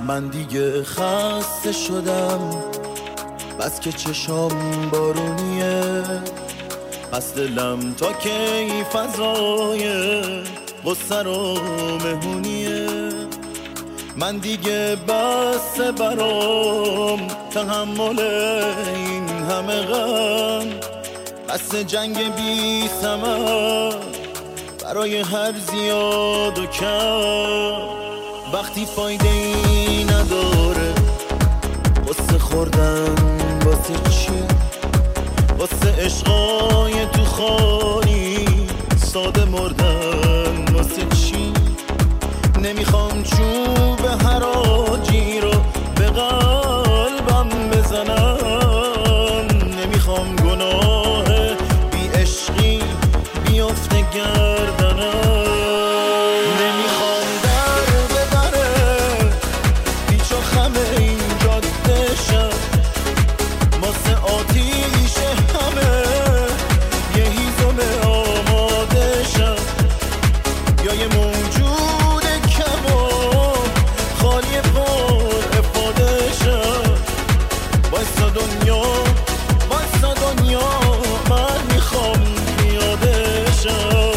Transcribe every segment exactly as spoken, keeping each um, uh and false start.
من دیگه خسته شدم، بس که چشام بارونیه، پس دلم تا کی فضای غصه رو مهمونیه. من دیگه بس برام تحمل این همه غم، بس جنگ بی ثمر برای هر زیاد و کم. وقتی فایده ای نداره قصه خوردن واسه چی؟ واسه عشقای تو خالی ساده مردن واسه چی؟ نمیخوام چوب حراجی رو به قلبم بزنم، نمیخوام گناه بی عشقی بیفته گردنم، نمیخوام در به دره پیچ و خم این جاده شم، واسه آتیش همه یه هیزم آماده شم، یا یه موجود کم و خالی پر افاده شم. وایسا دنیا وایسا دنیا من میخوام پیاده شم.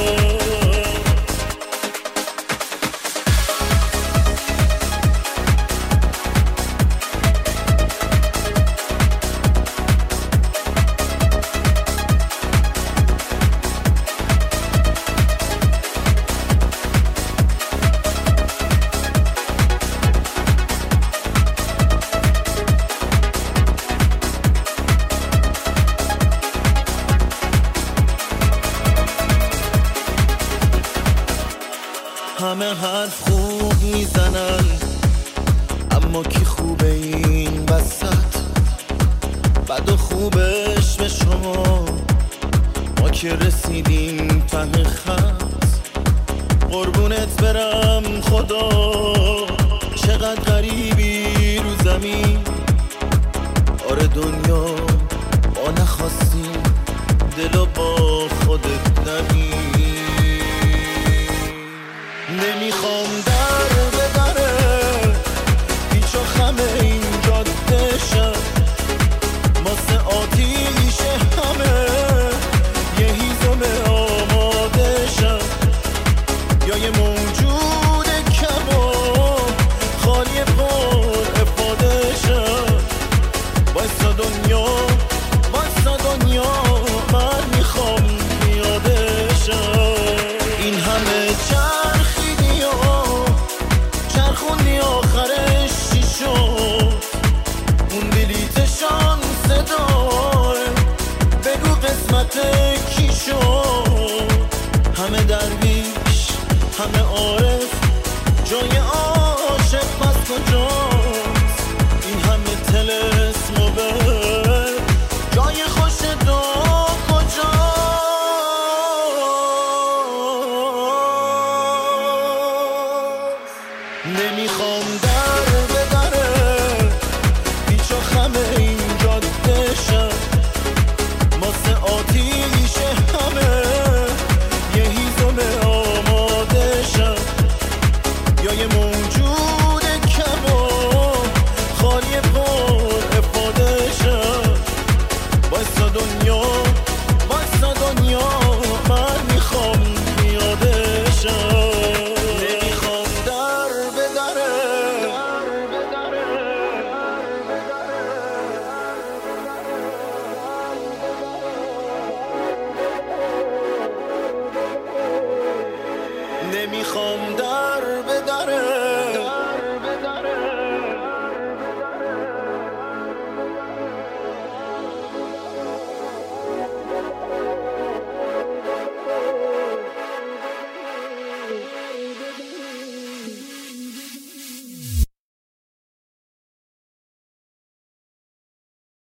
همه حرف خوب میزنن، اما کی خوبه این وسط؟ بد و خوبش به شما، ما که رسیدیم ته خط. قربونت برم خدا، چقدر غریبی رو زمین. آره دنیا با نخواستی دلو با خودت نبین. نمیخوام در به دره پیچ و خم این جاده شم، واسه آتیش همه یه هیزم آماده شم، یا یه موجود کم و خالی پر افاده شم. وایسا دنیا وایسا دنیا من میخوام پیاده شم. این همه چرخیدی و چرخوندی آخرش چی شد؟ اون بلیت شانس داره بگو قسمت کی شد؟ همه درویش همه عارف، جای عاشق پس کجاست؟ این همه طلسم و بر جای خوش دو کجاست؟ نمیخوام در به دره پیچ و خم این جاده شم، واسه آتیش همه یه هیزم آماده شم، یا یه موجود کم و خالی پر افاده شم. وایسا دنیا وایسا دنیا من میخوام پیاده شم. نمیخوام در به دره